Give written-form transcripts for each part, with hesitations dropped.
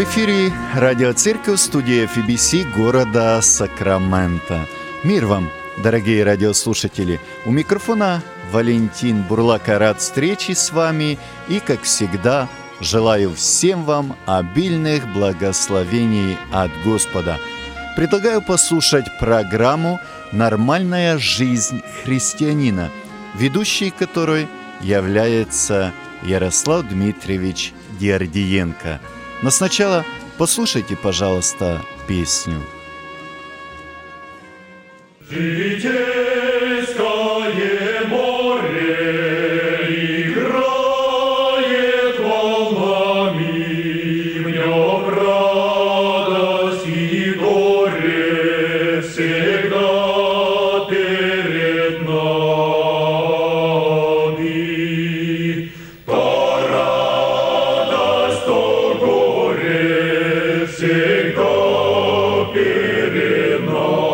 В эфире радиоцерковь, студия FEBC города Сакраменто. Мир вам, дорогие радиослушатели! У микрофона Валентин Бурлака, рад встрече с вами и, как всегда, желаю всем вам обильных благословений от Господа. Предлагаю послушать программу «Нормальная жизнь христианина», ведущей которой является Ярослав Дмитриевич Диардиенко. Но сначала послушайте, пожалуйста, песню. Житейское море играет волнами, в нем радость и горе всегда перед нами. То радость, то горе всегда перед нами.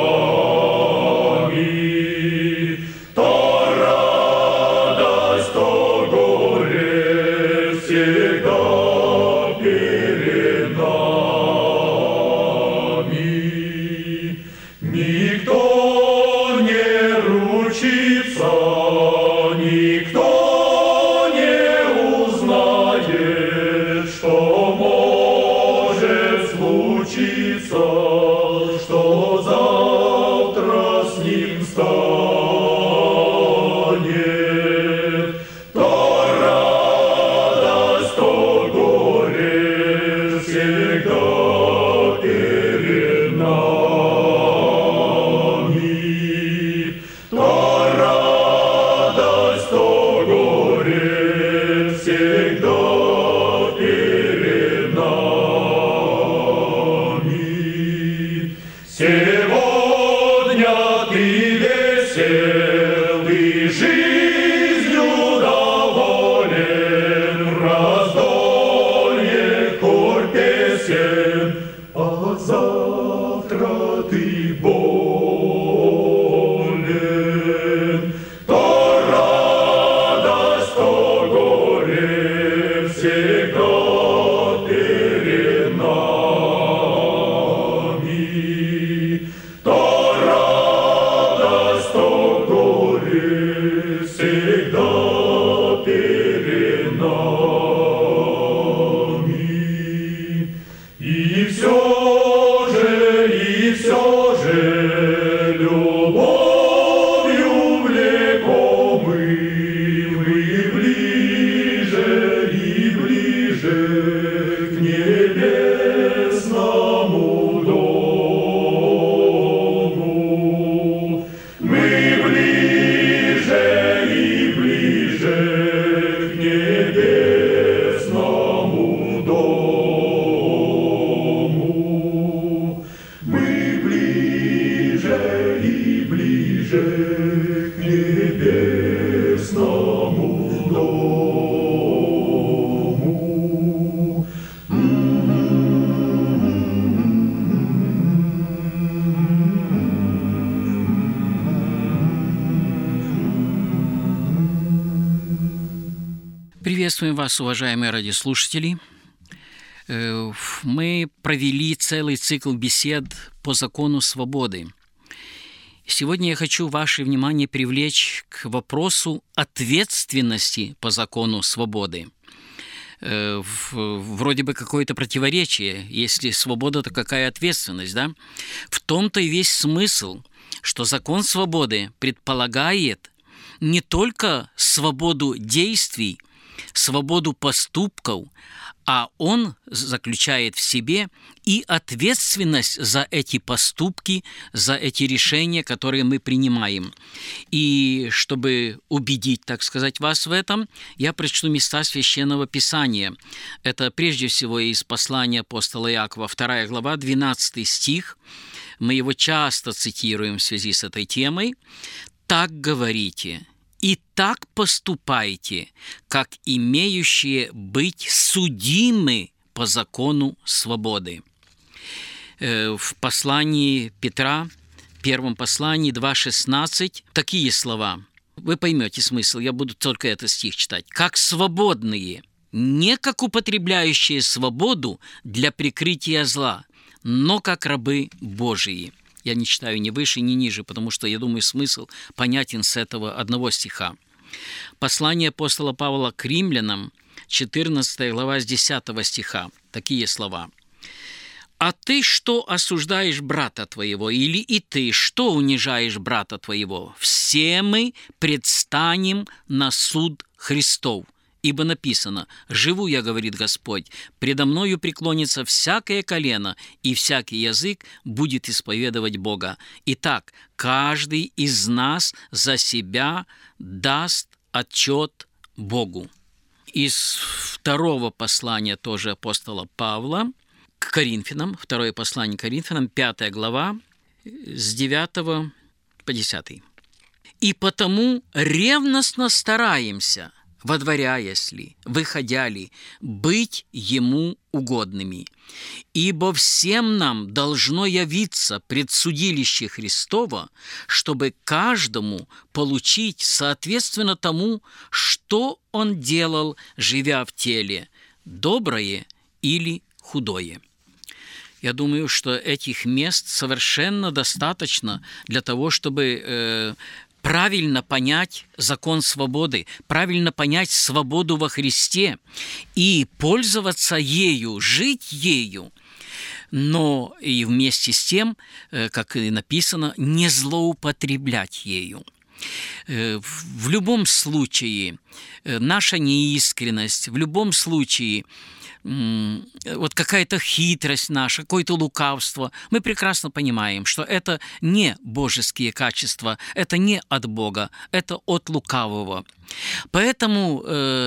Приветствуем вас, уважаемые радиослушатели. Мы провели целый цикл бесед по закону свободы. Сегодня я хочу ваше внимание привлечь к вопросу ответственности по закону свободы. Вроде бы какое-то противоречие. Если свобода, то какая ответственность, да? В том-то и весь смысл, что закон свободы предполагает не только свободу действий, свободу поступков, а он заключает в себе и ответственность за эти поступки, за эти решения, которые мы принимаем. И чтобы убедить, так сказать, вас в этом, я прочту места Священного Писания. Это прежде всего из послания апостола Иакова, 2 глава, 12 стих. Мы его часто цитируем в связи с этой темой. «Так говорите, и так поступайте, как имеющие быть судимы по закону свободы». В послании Петра, первом послании 2:16, такие слова. Вы поймете смысл, я буду только этот стих читать. «Как свободные, не как употребляющие свободу для прикрытия зла, но как рабы Божии». Я не читаю ни выше, ни ниже, потому что, я думаю, смысл понятен с этого одного стиха. Послание апостола Павла к римлянам, 14 глава, с 10 стиха. Такие слова. «А ты что осуждаешь брата твоего? Или и ты что унижаешь брата твоего? Все мы предстанем на суд Христов. Ибо написано: живу я, говорит Господь, предо мною преклонится всякое колено, и всякий язык будет исповедовать Бога. Итак, каждый из нас за себя даст отчет Богу». Из второго послания тоже апостола Павла к Коринфянам, второе послание к Коринфянам, 5 глава, с 9 по 10. «И потому ревностно стараемся, водворяясь ли, выходя ли, быть Ему угодными. Ибо всем нам должно явиться пред судилище Христово, чтобы каждому получить соответственно тому, что он делал, живя в теле, доброе или худое». Я думаю, что этих мест совершенно достаточно для того, чтобы правильно понять закон свободы, правильно понять свободу во Христе и пользоваться ею, жить ею, но и вместе с тем, как и написано, не злоупотреблять ею. В любом случае, наша неискренность, в любом случае, вот какая-то хитрость наша, какое-то лукавство, мы прекрасно понимаем, что это не божеские качества, это не от Бога, это от лукавого. Поэтому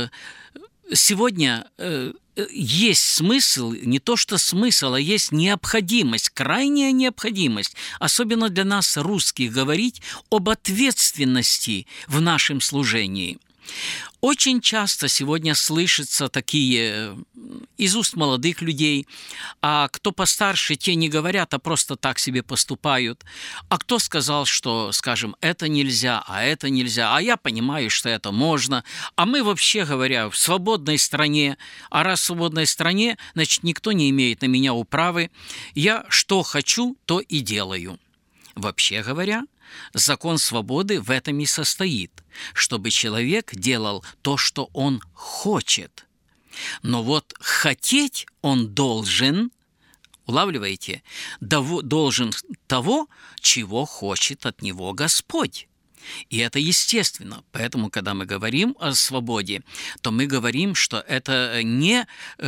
сегодня есть смысл, не то что смысл, а есть необходимость, крайняя необходимость, особенно для нас, русских, говорить об ответственности в нашем служении. Очень часто сегодня слышатся такие из уст молодых людей, а кто постарше, те не говорят, а просто так себе поступают. А кто сказал, что, скажем, это нельзя, а я понимаю, что это можно, а мы вообще говоря в свободной стране, а раз в свободной стране, значит, никто не имеет на меня управы, я что хочу, то и делаю. Вообще говоря, закон свободы в этом и состоит, чтобы человек делал то, что он хочет. Но вот хотеть он должен, улавливаете, должен того, чего хочет от него Господь. И это естественно. Поэтому, когда мы говорим о свободе, то мы говорим, что это не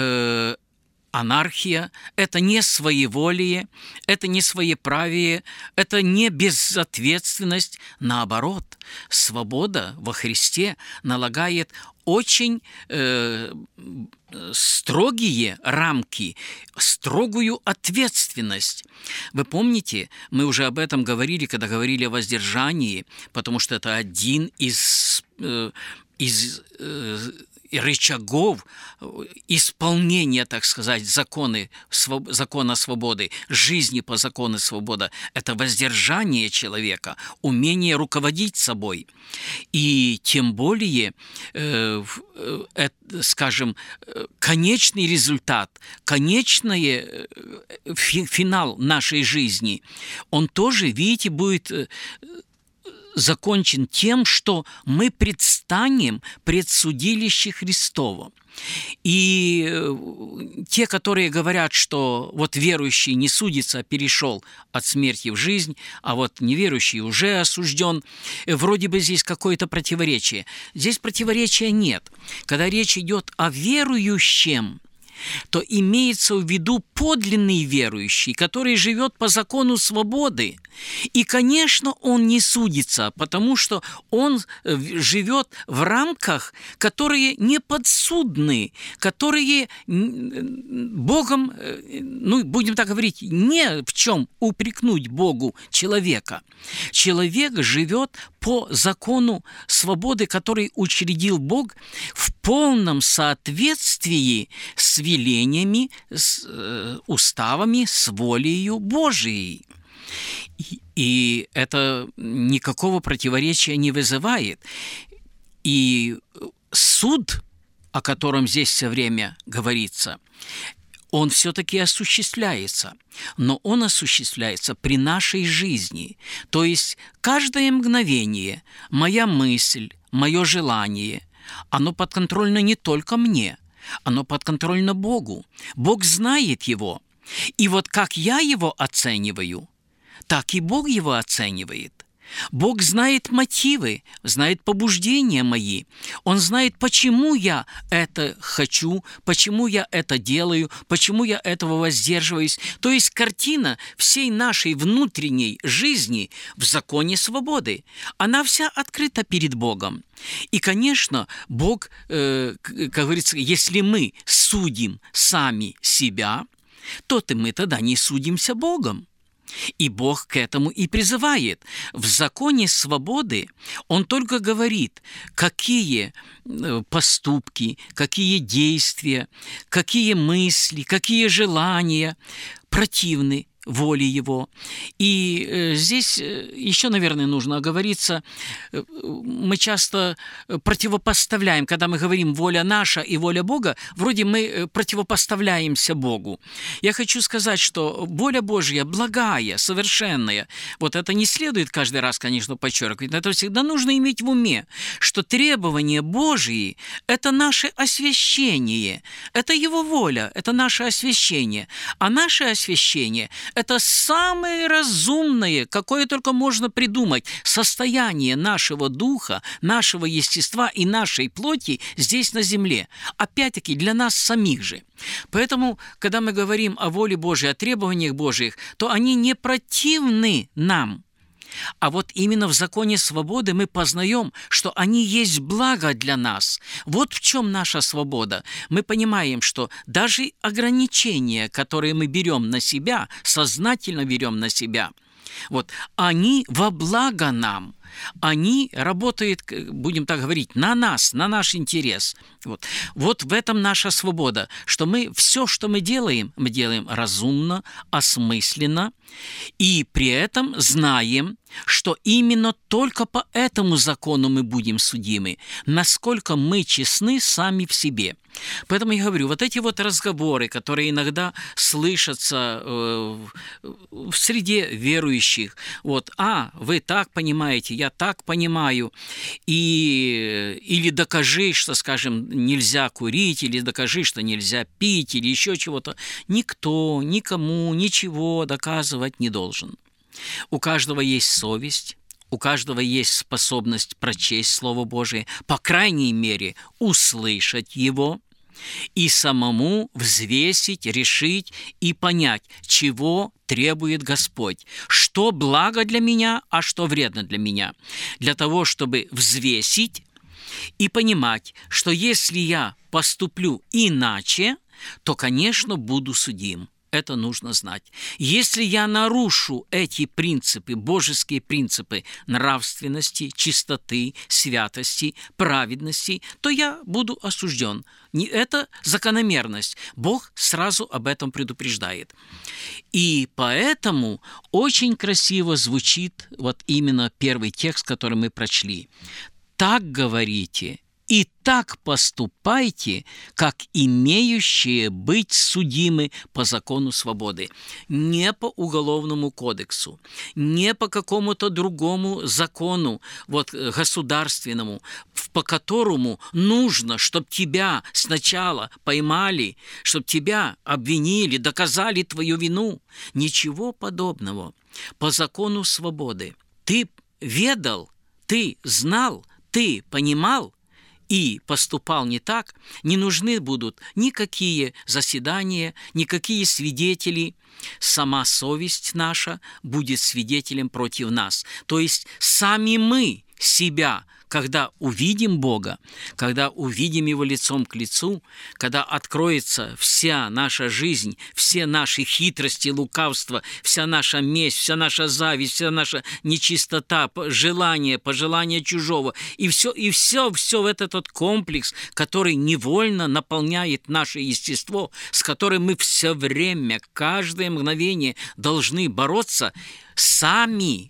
анархия, это не своеволие, это не своеправие, это не безответственность. Наоборот, свобода во Христе налагает очень строгие рамки, строгую ответственность. Вы помните, мы уже об этом говорили, когда говорили о воздержании, потому что это один из рычагов исполнения, так сказать, закона свободы, жизни по закону свободы. Это воздержание человека, умение руководить собой. И тем более, скажем, конечный результат, конечный финал нашей жизни, он тоже, видите, будет закончен тем, что мы предстанем пред судилище Христово. И те, которые говорят, что вот верующий не судится, а перешел от смерти в жизнь, а вот неверующий уже осужден, вроде бы здесь какое-то противоречие. Здесь противоречия нет. Когда речь идет о верующем, то имеется в виду подлинный верующий, который живет по закону свободы. И, конечно, он не судится, потому что он живет в рамках, которые не подсудны, которые Богом, будем так говорить, не в чем упрекнуть Богу человека. Человек живет по закону свободы, который учредил Бог, в полном соответствии с велениями, с уставами, с волею Божией. И это никакого противоречия не вызывает. И суд о котором здесь все время говорится, он все-таки осуществляется, но он осуществляется при нашей жизни. То есть каждое мгновение, моя мысль, мое желание, оно подконтрольно не только мне, оно подконтрольно Богу. Бог знает его. И вот как я его оцениваю, так и Бог его оценивает. Бог знает мотивы, знает побуждения мои. Он знает, почему я это хочу, почему я это делаю, почему я этого воздерживаюсь. То есть картина всей нашей внутренней жизни в законе свободы. Она вся открыта перед Богом. И, конечно, Бог, как говорится, если мы судим сами себя, то мы тогда не судимся Богом. И Бог к этому и призывает. В законе свободы Он только говорит, какие поступки, какие действия, какие мысли, какие желания противны воле Его. И здесь еще, наверное, нужно оговориться. Мы часто противопоставляем, когда мы говорим «воля наша» и «воля Бога», вроде мы противопоставляемся Богу. Я хочу сказать, что воля Божья благая, совершенная. Вот это не следует каждый раз, конечно, подчеркивать, но это всегда нужно иметь в уме, что требования Божьи – это наше освящение, это Его воля, это наше освящение. А наше освящение – это самое разумное, какое только можно придумать, состояние нашего духа, нашего естества и нашей плоти здесь на земле. Опять-таки, для нас самих же. Поэтому, когда мы говорим о воле Божьей, о требованиях Божьих, то они не противны нам. А вот именно в законе свободы мы познаем, что они есть благо для нас. Вот в чем наша свобода. Мы понимаем, что даже ограничения, которые мы берем на себя, сознательно берем на себя, вот, они во благо нам. Они работают, будем так говорить, на нас, на наш интерес. Вот в этом наша свобода, что мы все, что мы делаем разумно, осмысленно, и при этом знаем, что именно только по этому закону мы будем судимы, насколько мы честны сами в себе. Поэтому я говорю, вот эти вот разговоры, которые иногда слышатся в среде верующих, вы так понимаете, я так понимаю, или докажи, что, скажем, нельзя курить, или докажи, что нельзя пить, или еще чего-то. Никто, никому ничего доказывать не должен. У каждого есть совесть, у каждого есть способность прочесть Слово Божие, по крайней мере, услышать его и самому взвесить, решить и понять, чего требует Господь, что благо для меня, а что вредно для меня, для того, чтобы взвесить и понимать, что если я поступлю иначе, то, конечно, буду судим. Это нужно знать. Если я нарушу эти принципы, божеские принципы нравственности, чистоты, святости, праведности, то я буду осужден. Это закономерность. Бог сразу об этом предупреждает. И поэтому очень красиво звучит вот именно первый текст, который мы прочли. «Так говорите, и так поступайте, как имеющие быть судимы по закону свободы». Не по уголовному кодексу, не по какому-то другому закону, государственному, по которому нужно, чтобы тебя сначала поймали, чтобы тебя обвинили, доказали твою вину. Ничего подобного. По закону свободы. Ты ведал, ты знал, ты понимал, и поступал не так, не нужны будут никакие заседания, никакие свидетели. Сама совесть наша будет свидетелем против нас. То есть сами мы себя, когда увидим Бога, когда увидим Его лицом к лицу, когда откроется вся наша жизнь, все наши хитрости, лукавства, вся наша месть, вся наша зависть, вся наша нечистота, желание, пожелание чужого, и все в этот комплекс, который невольно наполняет наше естество, с которым мы все время, каждое мгновение должны бороться сами,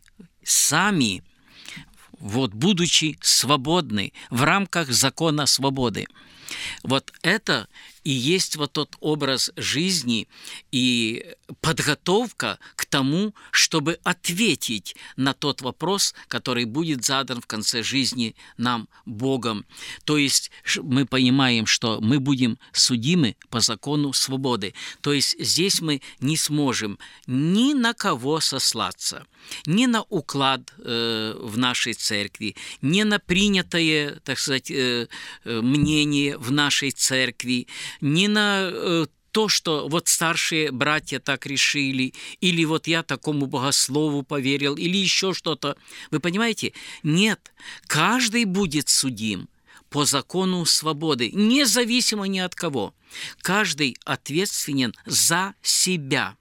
будучи свободны в рамках закона свободы. Вот это и есть вот тот образ жизни и подготовка к тому, чтобы ответить на тот вопрос, который будет задан в конце жизни нам Богом. То есть мы понимаем, что мы будем судимы по закону свободы. То есть здесь мы не сможем ни на кого сослаться, ни на уклад в нашей церкви, ни на принятое, так сказать, мнение в нашей церкви, ни на то, что вот старшие братья так решили, или вот я такому богослову поверил, или еще что-то. Вы понимаете? Нет, каждый будет судим по закону свободы, независимо ни от кого. Каждый ответственен за себя.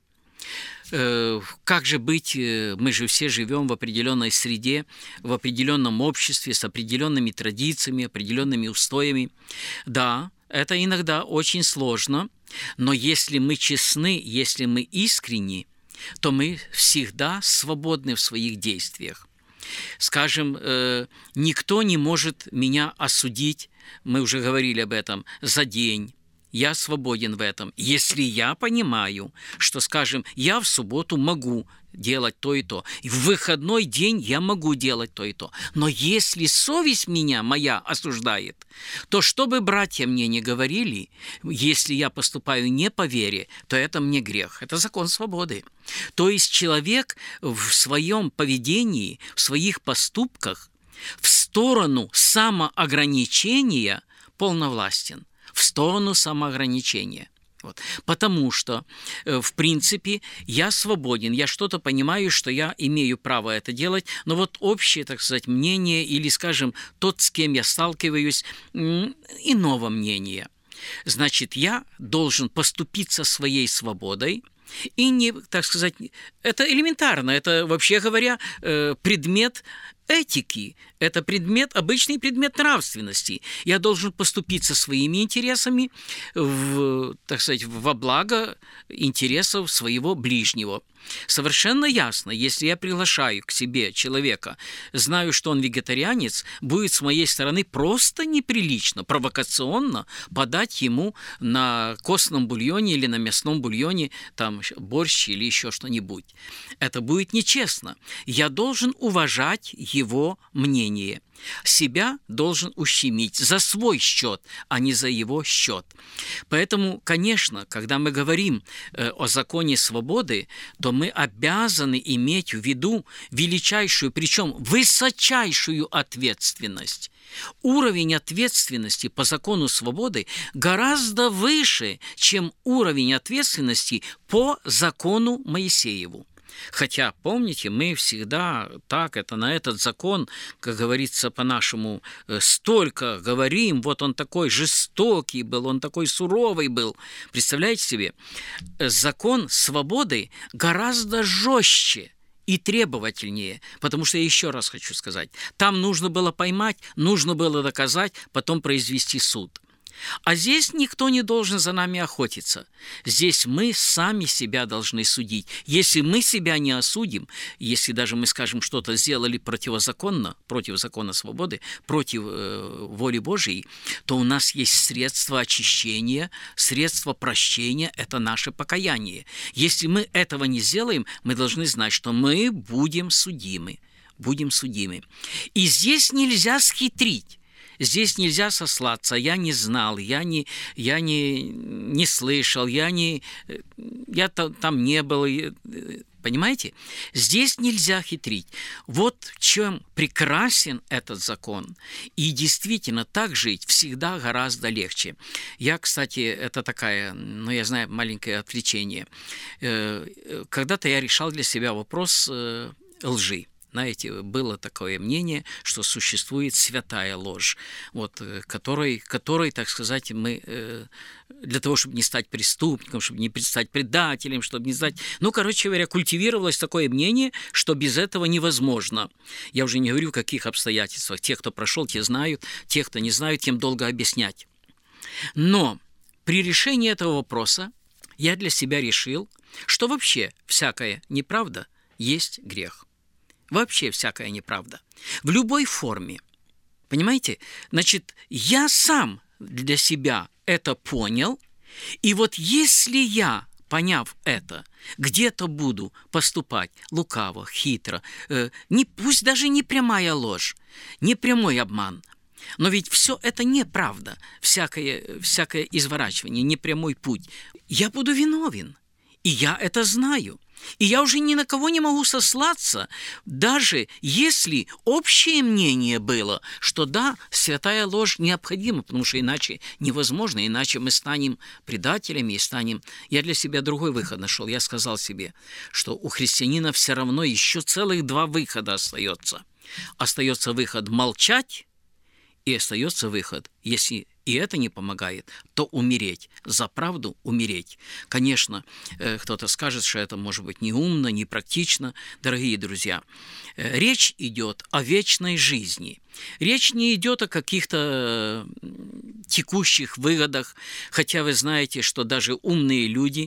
Как же быть, мы же все живем в определенной среде, в определенном обществе, с определенными традициями, определенными устоями. Да, это иногда очень сложно, но если мы честны, если мы искренни, то мы всегда свободны в своих действиях. Скажем, никто не может меня осудить, мы уже говорили об этом, за день. Я свободен в этом. Если я понимаю, что, скажем, я в субботу могу делать то и то, и в выходной день я могу делать то и то. Но если совесть моя осуждает, то что бы братья мне не говорили, если я поступаю не по вере, то это мне грех. Это закон свободы. То есть человек в своем поведении, в своих поступках в сторону самоограничения полновластен. В сторону самоограничения. Вот. Потому что, в принципе, я свободен, я что-то понимаю, что я имею право это делать, но вот общее, так сказать, мнение или, скажем, тот, с кем я сталкиваюсь, иного мнения. Значит, я должен поступиться своей свободой, и не, так сказать, это элементарно, это, вообще говоря, предмет этики, это обычный предмет нравственности. Я должен поступиться своими интересами, так сказать, во благо интересов своего ближнего. Совершенно ясно, если я приглашаю к себе человека, знаю, что он вегетарианец, будет с моей стороны просто неприлично, провокационно подать ему на костном бульоне или на мясном бульоне там борщ или еще что-нибудь. Это будет нечестно. Я должен уважать его мнение. Себя должен ущемить за свой счет, а не за его счет. Поэтому, конечно, когда мы говорим о законе свободы, то мы обязаны иметь в виду величайшую, причем высочайшую ответственность. Уровень ответственности по закону свободы гораздо выше, чем уровень ответственности по закону Моисееву. Хотя, помните, мы всегда на этот закон, как говорится по-нашему, столько говорим, вот он такой жестокий был, он такой суровый был. Представляете себе, закон свободы гораздо жестче и требовательнее, потому что, я еще раз хочу сказать, там нужно было поймать, нужно было доказать, потом произвести суд. А здесь никто не должен за нами охотиться. Здесь мы сами себя должны судить. Если мы себя не осудим, если даже мы, скажем, что-то сделали противозаконно, против закона свободы, против воли Божией, то у нас есть средства очищения, средства прощения – это наше покаяние. Если мы этого не сделаем, мы должны знать, что мы будем судимы. И здесь нельзя схитрить. Здесь нельзя сослаться, я не знал, я не слышал, я там не был. Понимаете? Здесь нельзя хитрить. Вот в чем прекрасен этот закон. И действительно, так жить всегда гораздо легче. Я, кстати, это такая, я знаю, маленькое отвлечение. Когда-то я решал для себя вопрос лжи. Знаете, было такое мнение, что существует святая ложь, которой, так сказать, мы для того, чтобы не стать преступником, чтобы не стать предателем, чтобы не стать... короче говоря, культивировалось такое мнение, что без этого невозможно. Я уже не говорю, в каких обстоятельствах. Те, кто прошел, те знают, те, кто не знают, тем долго объяснять. Но при решении этого вопроса я для себя решил, что вообще всякая неправда есть грех. Вообще всякая неправда. В любой форме. Понимаете? Значит, я сам для себя это понял, и вот если я, поняв это, где-то буду поступать лукаво, хитро, пусть даже не прямая ложь, не прямой обман, но ведь все это неправда, всякое изворачивание, непрямой путь, я буду виновен, и я это знаю. И я уже ни на кого не могу сослаться, даже если общее мнение было, что да, святая ложь необходима, потому что иначе невозможно, иначе мы станем предателями и станем... Я для себя другой выход нашел. Я сказал себе, что у христианина все равно еще целых 2 выхода остается. Остается выход молчать, и остается выход, если и это не помогает, то умереть, за правду умереть. Конечно, кто-то скажет, что это может быть неумно, непрактично. Дорогие друзья, речь идет о вечной жизни. Речь не идет о каких-то текущих выгодах, хотя вы знаете, что даже умные люди,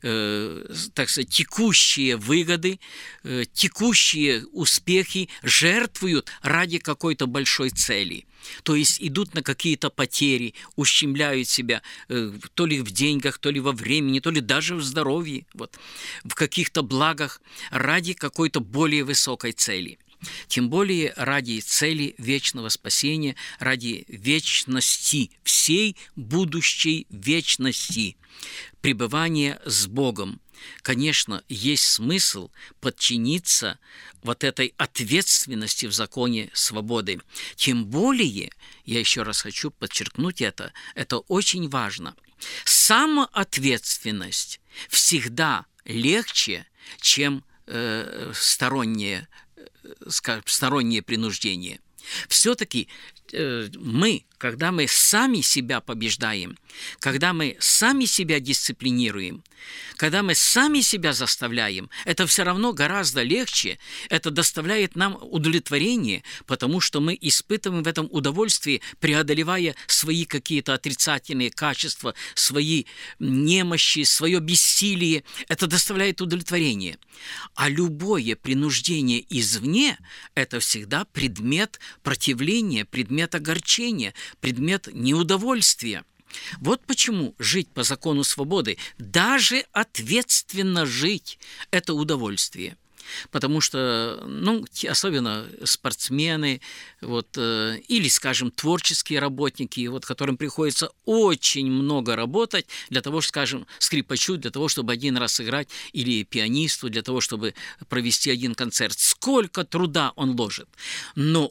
так сказать, текущие выгоды, текущие успехи жертвуют ради какой-то большой цели. То есть идут на какие-то потери, ущемляют себя то ли в деньгах, то ли во времени, то ли даже в здоровье, в каких-то благах ради какой-то более высокой цели. Тем более ради цели вечного спасения, ради вечности, всей будущей вечности, пребывания с Богом. Конечно, есть смысл подчиниться этой ответственности в законе свободы. Тем более, я еще раз хочу подчеркнуть это очень важно. Самоответственность всегда легче, чем стороннее принуждение. Все-таки мы, когда мы сами себя побеждаем, когда мы сами себя дисциплинируем, когда мы сами себя заставляем, это все равно гораздо легче, это доставляет нам удовлетворение, потому что мы испытываем в этом удовольствие, преодолевая свои какие-то отрицательные качества, свои немощи, свое бессилие, это доставляет удовлетворение. А любое принуждение извне – это всегда предмет противления, предмет огорчения, предмет неудовольствия. Вот почему жить по закону свободы, даже ответственно жить – это удовольствие. Потому что, особенно спортсмены, или, скажем, творческие работники, которым приходится очень много работать для того, скажем, скрипачу, для того, чтобы один раз сыграть, или пианисту, для того, чтобы провести один концерт. Сколько труда он ложит. Но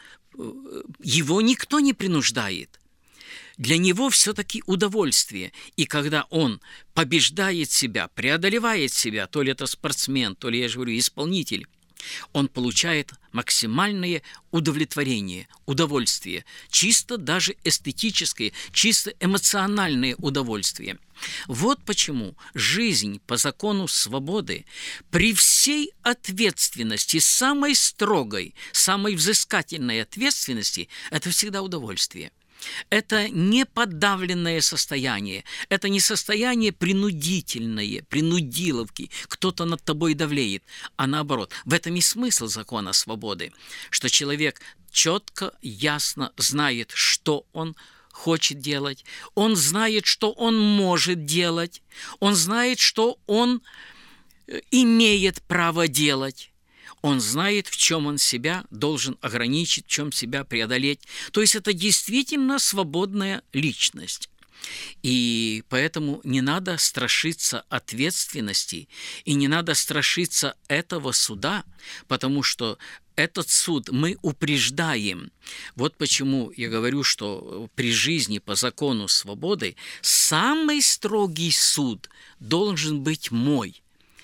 его никто не принуждает. Для него все-таки удовольствие. И когда он побеждает себя, преодолевает себя, то ли это спортсмен, то ли, я же говорю, исполнитель, он получает максимальное удовлетворение, удовольствие, чисто даже эстетическое, чисто эмоциональное удовольствие. Вот почему жизнь по закону свободы при всей ответственности, самой строгой, самой взыскательной ответственности, это всегда удовольствие. Это не подавленное состояние, это не состояние принудительное, принудиловки, кто-то над тобой давлеет, а наоборот. В этом и смысл закона свободы, что человек четко, ясно знает, что он хочет делать, он знает, что он может делать, он знает, что он имеет право делать. Он знает, в чем он себя должен ограничить, в чем себя преодолеть. То есть это действительно свободная личность. И поэтому не надо страшиться ответственности и не надо страшиться этого суда, потому что этот суд мы упреждаем. Вот почему я говорю, что при жизни по закону свободы самый строгий суд должен быть мой.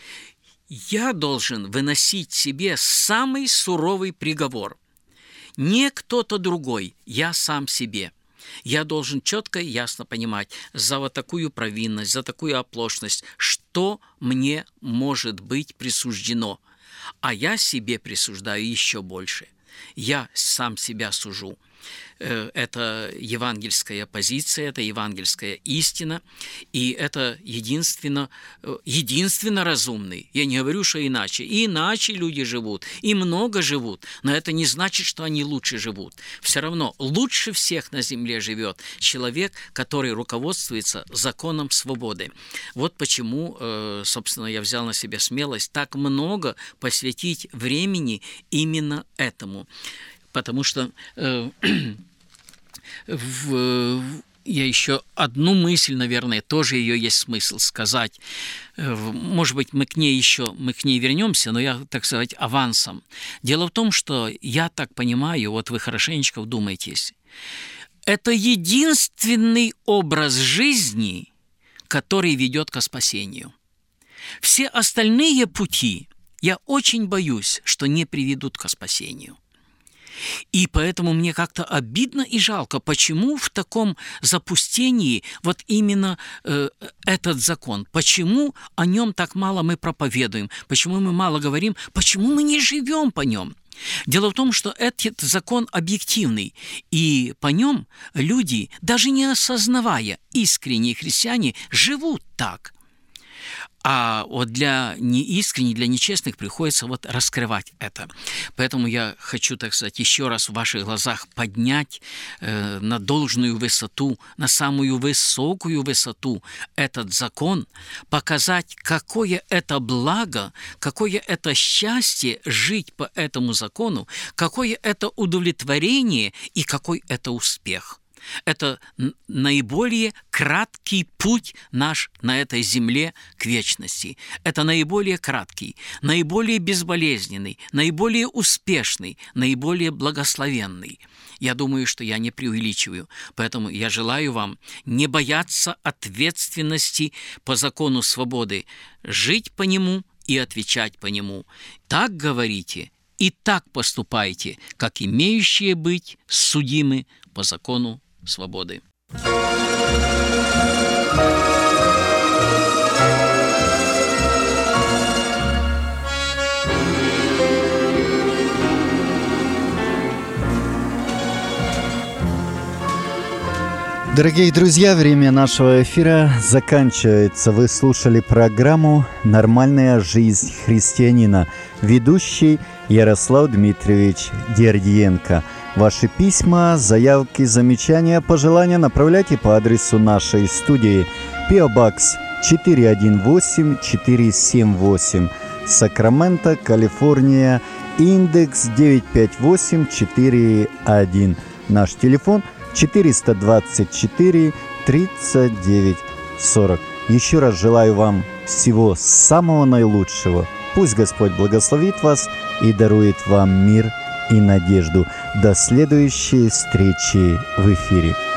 Я должен выносить себе самый суровый приговор. Не кто-то другой, я сам себе. Я должен четко и ясно понимать за такую провинность, за такую оплошность, что мне может быть присуждено. А я себе присуждаю еще больше. Я сам себя сужу. это евангельская позиция, это евангельская истина, и это единственно разумный. Я не говорю, что иначе. И иначе люди живут, и много живут, но это не значит, что они лучше живут. Все равно лучше всех на земле живет человек, который руководствуется законом свободы. Вот почему, собственно, я взял на себя смелость так много посвятить времени именно этому. Потому что я еще одну мысль, наверное, тоже ее есть смысл сказать. Может быть, мы к ней вернемся, но я, так сказать, авансом. Дело в том, что я так понимаю, вот вы хорошенечко вдумайтесь, это единственный образ жизни, который ведет ко спасению. Все остальные пути, я очень боюсь, что не приведут ко спасению. И поэтому мне как-то обидно и жалко, почему в таком запустении вот именно этот закон, почему о нем так мало мы проповедуем, почему мы мало говорим, почему мы не живем по нем. Дело в том, что этот закон объективный, и по нем люди, даже не осознавая, искренние христиане, живут так. А вот для неискренних, для нечестных приходится вот раскрывать это. Поэтому я хочу, так сказать, еще раз в ваших глазах поднять на должную высоту, на самую высокую высоту этот закон, показать, какое это благо, какое это счастье жить по этому закону, какое это удовлетворение и какой это успех. Это наиболее краткий путь наш на этой земле к вечности. Это наиболее краткий, наиболее безболезненный, наиболее успешный, наиболее благословенный. Я думаю, что я не преувеличиваю. Поэтому я желаю вам не бояться ответственности по закону свободы, жить по нему и отвечать по нему. Так говорите и так поступайте, как имеющие быть судимы по закону свободы. Дорогие друзья, время нашего эфира заканчивается. Вы слушали программу «Нормальная жизнь христианина». Ведущий Ярослав Дмитриевич Дердиенко. Ваши письма, заявки, замечания, пожелания направляйте по адресу нашей студии. P.O. Box 418478, Сакраменто, Калифорния, индекс 95841. Наш телефон 424 39 40. Еще раз желаю вам всего самого наилучшего. Пусть Господь благословит вас и дарует вам мир и надежду. До следующей встречи в эфире.